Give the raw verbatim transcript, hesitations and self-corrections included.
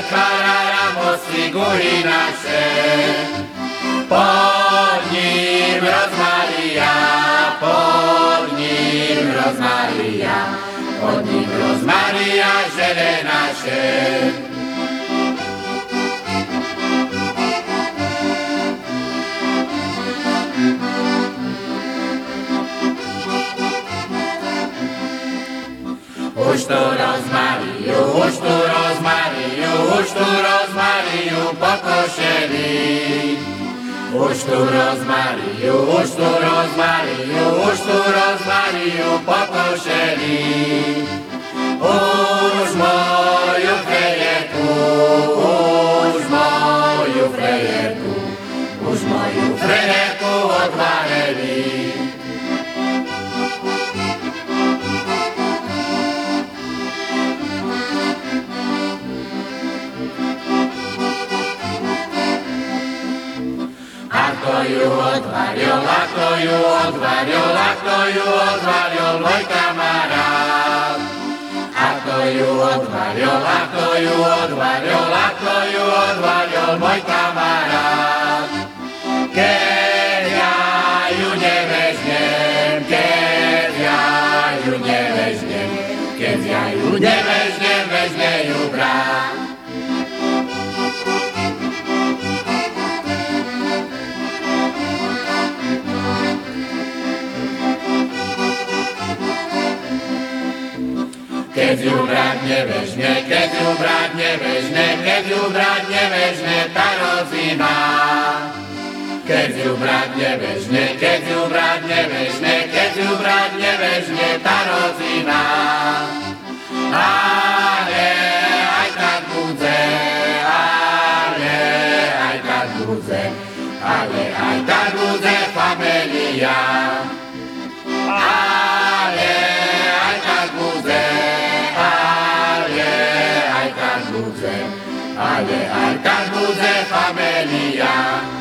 pretvára mosty guhy naše. Pod ním rozmaria, pod ním rozmaria, pod ním rozmaria žene naše. Už tu rozmariu, už tu rozmariu, už tu rozmariu po košeli. Už tu rozmariu, už tu rozmariu, už tu rozmariu po košeli. Už moju frejerku, už moju frejerku, už moju frejerku odvareli. Ako ju odvaril, ako ju odvaril, ako ju odvaril môj kamarát. Ako ju odvaril, ako ju odvaril, ako ju odvaril môj kamarát. Keď ja ju nevežnem, keď ja ju nevežnem, keď ja ju nevežnem, vežne ju brát. Keď ju brat nevežne, keď ju brat nevežne, keď ju brat nevežne, tá rozíma. Keď ju brat nevežne, keď ju brat nevežne, keď ju brat nevežne, tá rozíma. Ale aj tak bude, ale aj tak bude, ale aj tak bude familia. Ale aj tak bude, ale aj tak bude familia.